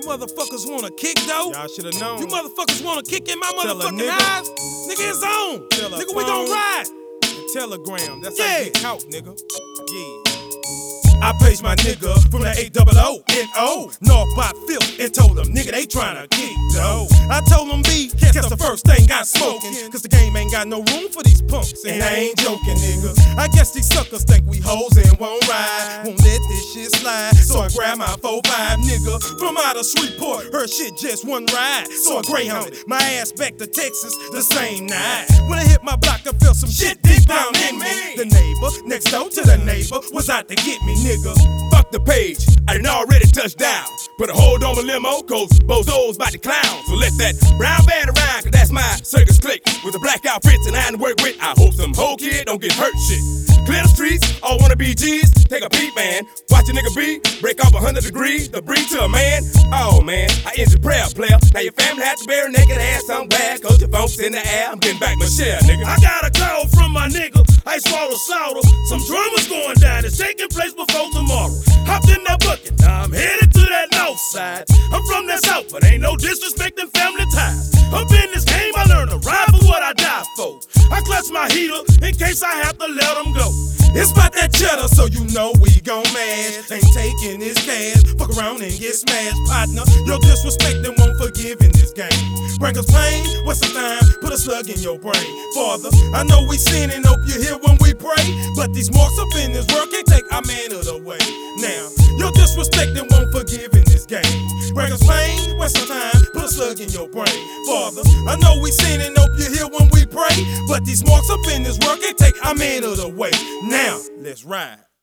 motherfuckers wanna kick though? Y'all should've known. You motherfuckers wanna kick in my Tell a motherfucking nigga. eyes? Nigga, it's on. Tell a Nigga, we gon' phone. ride. The Telegram, that's how Yeah. you get caught, nigga. Yeah. I paged my nigga from the A-O-O-N-O North by Philly and told them, nigga, they tryna kick though. I told them B, catch the first thing I smoking, cause the game ain't got no room for these punks. And I ain't joking, nigga. I guess these suckers think we hoes and won't ride. Won't let this shit slide. So I grabbed my 4-5 nigga from out of Shreveport. Her shit just one ride. So I greyhounded my ass back to Texas the same night. When I hit my block, I felt some shit deep down in me. The neighbor next door to the neighbor was out to get me, nigga. Fuck the page, I done already touched down. Put a hold on my limo, cause Bozo's about to clown. So let that brown band around, cause that's my circus clique. With the black outfits and I to work with, I hope some whole kid don't get hurt shit. Clear the streets, all wanna be G's. Take a peep, man. Watch a nigga be, break off 100 degrees, the breed to a man. Oh man, I ended prayer, player. Now your family had to bury naked ass somewhere, cause your phone's in the air. I'm getting back my share, nigga. I got a call from my nigga, I swallow soda. Some drama's going down, it's taking place before tomorrow. Hopped in that bucket, now I'm headed to that north side. I'm from that south, but ain't no disrespecting family ties. Up in this game, I learned to ride for what I die for. I clutch my heater in case I have to let them go. It's about that cheddar, so you know we gon' mash. Ain't taking this cash, fuck around and get smashed, partner. Your disrespect and won't forgive in this game. Bring us pain, what's the time? Put a slug in your brain. Father, I know we sin and hope you hear when we pray. But these marks up in this world can't take our manhood away. Now, your disrespect and won't forgive in this game. Bring us pain, what's the time? Put a slug in your brain. Father, I know we sin and hope you hear when we pray. But these marks up in this world can't take our manhood away. Now, let's ride.